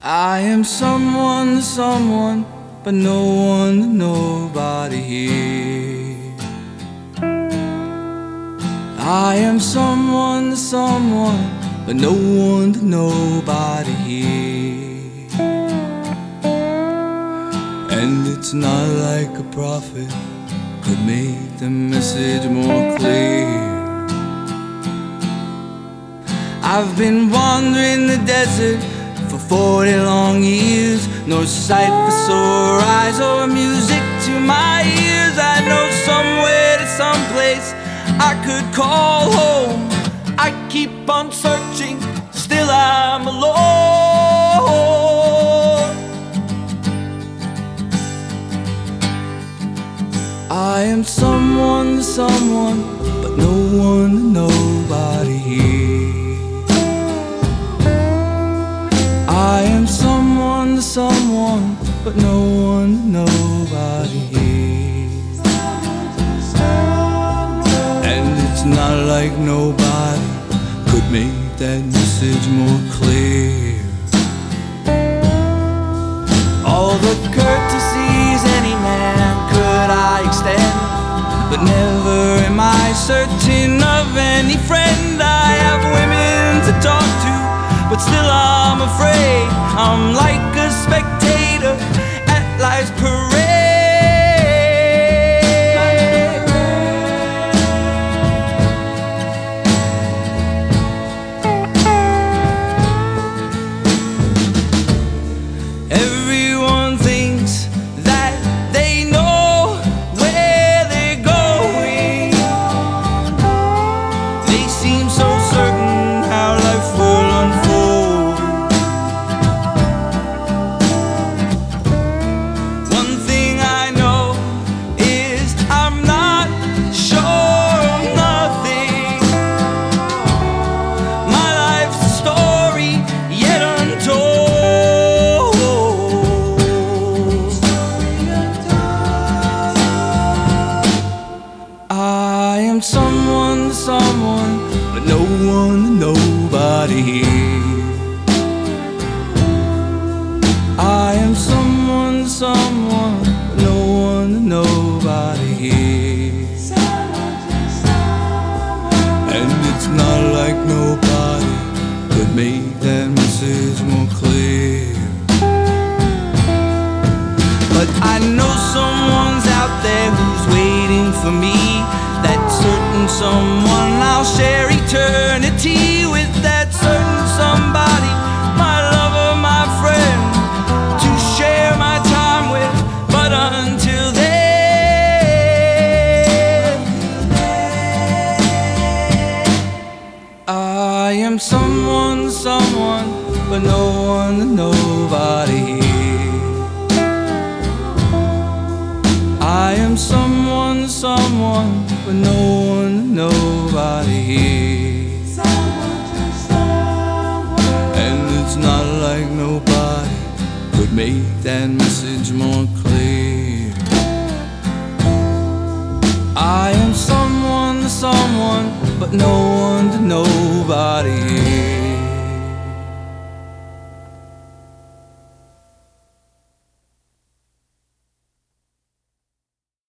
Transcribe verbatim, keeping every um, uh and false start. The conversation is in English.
I am someone to someone, but no one to nobody here. I am someone to someone, but no one to nobody here. And it's not like a prophet could make the message more clear. I've been wandering the desert for forty long years, no sight for sore eyes or music to my ears. I know somewhere to someplace I could call home. I keep on searching, still I'm alone. I am someone to someone, but no one to nobody here. I am someone to someone, but no one to nobody here. And it's not like nobody could make that message more clear. All the courtesies any man could I extend, but never am I certain of any friend. I have women to talk to, but still I'm afraid I'm like a spectator at life's parade. Everyone thinks that they know where they're going. They seem so certain how life will unfold. One thing I know is I'm not sure of nothing. My life's a story yet untold. I am someone to someone, but no one to nobody here. I am someone to someone, but no one to nobody here. And it's not like nobody could make that message more clear. But I know someone's out there who's waiting for me. That certain someone I'll share eternity with. That certain somebody, my lover, my friend, to share my time with. But until then, I am someone to someone, but no one to nobody here. I am someone to someone, but no one to nobody here. And it's not like nobody could make that message more clear. I am someone to someone, but no one to nobody here.